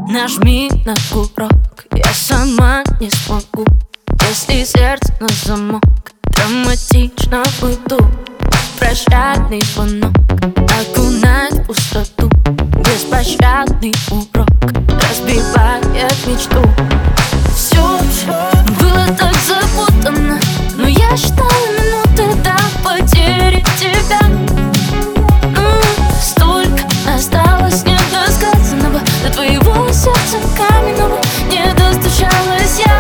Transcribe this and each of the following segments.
Нажми на курок, я сама не смогу. Если сердце на замок, драматично уйду. Прощальный звонок окунает в пустоту. Беспощадный урок разбивает мечту. Все было так запутанно, но я считала минуты до потери тебя. Столько осталось недосказанного, до твоего сердца каменного не достучалась я.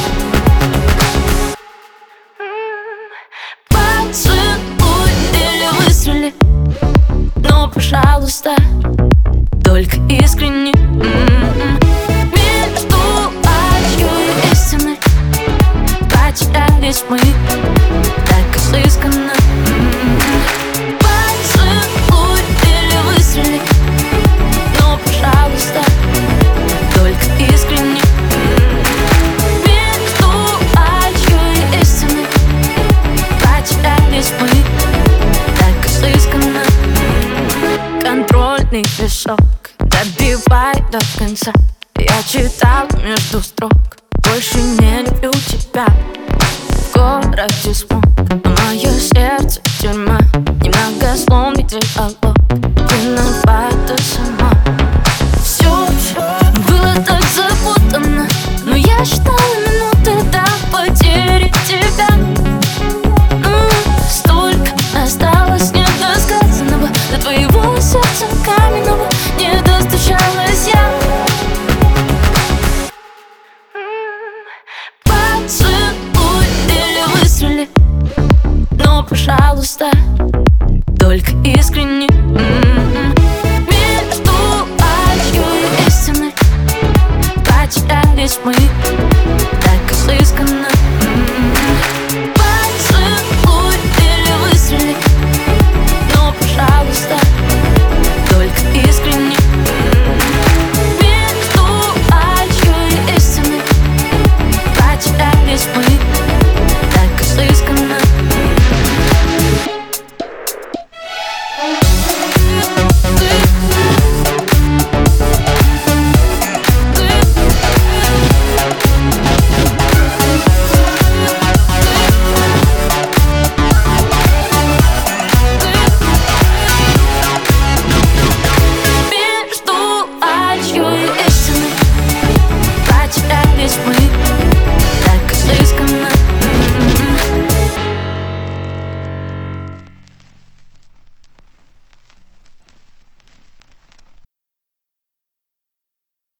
Поцелуй или выстрели, но, пожалуйста, только искренне. Между ложью и истиной потерялись мы так изысканно. Поцелуй или выстрели, но, пожалуйста, только искренне. Между ложью и истиной потерялись мы так изысканно. Контрольный песок добивай до конца. Я читал между строк: больше не люблю тебя. В городе смог, но мое сердце тюрьма. Немногословный диалог, виновата сама. Все было так запутанно, но я считала минуты до потери тебя. Столько осталось недосказанного, до твоего сердца каменного не достучалась я. Поцелуй или выстрели, но, пожалуйста,